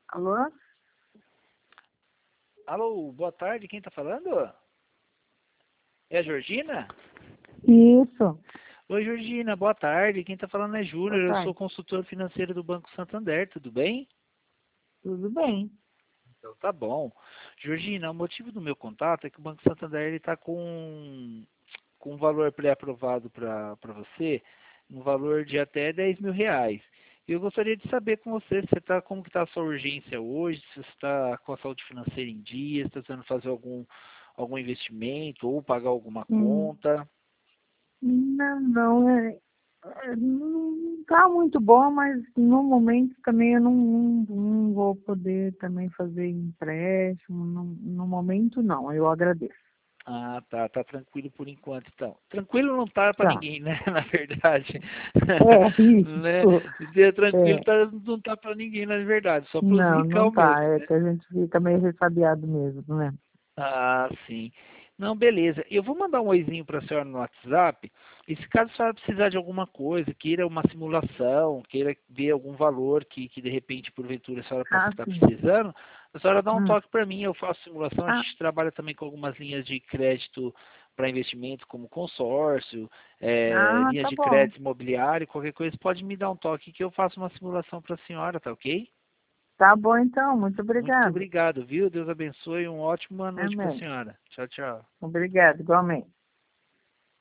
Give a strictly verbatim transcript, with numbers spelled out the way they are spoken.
Alô? Alô, boa tarde, quem está falando? É a Georgina? Isso. Oi, Georgina, boa tarde, quem está falando é Boa Júnior, eu sou tarde. consultor financeiro do Banco Santander, tudo bem? Tudo bem? Então tá bom. Georgina, o motivo do meu contato é que o Banco Santander está com, com um valor pré-aprovado para você, um valor de até dez mil reais. Eu gostaria de saber com você, se você tá, como que está a sua urgência hoje, se você está com a saúde financeira em dia, se está precisando fazer algum, algum investimento ou pagar alguma Hum, conta. Não, não, é, é, não tá muito bom, mas no momento também eu não, não, não vou poder também fazer empréstimo, no, no momento não, eu agradeço. Ah, tá, tá tranquilo por enquanto, então. Tranquilo não tá para Tá. ninguém, né, na verdade. É, Né? isso. Dizer tranquilo É, tá, não tá para ninguém, na verdade, só para os não, não ricão tá, mesmo, é né? que a gente fica meio ressabiado mesmo, né? Ah, sim. Não, beleza. Eu vou mandar um oizinho para a senhora no WhatsApp. E se caso a senhora precisar de alguma coisa, queira uma simulação, queira ver algum valor que, que de repente, porventura, a senhora possa Ah, estar sim. precisando, a senhora dá um Hum. toque para mim, eu faço simulação. A Ah, gente trabalha também com algumas linhas de crédito para investimento, como consórcio, eh, ah, linhas tá de bom. crédito imobiliário, qualquer coisa, pode me dar um toque que eu faço uma simulação para a senhora, tá ok? Tá bom então, muito Muito obrigada. obrigado, viu? Deus abençoe. Uma ótima noite para a Amém. senhora. Tchau, tchau. Obrigada, igualmente.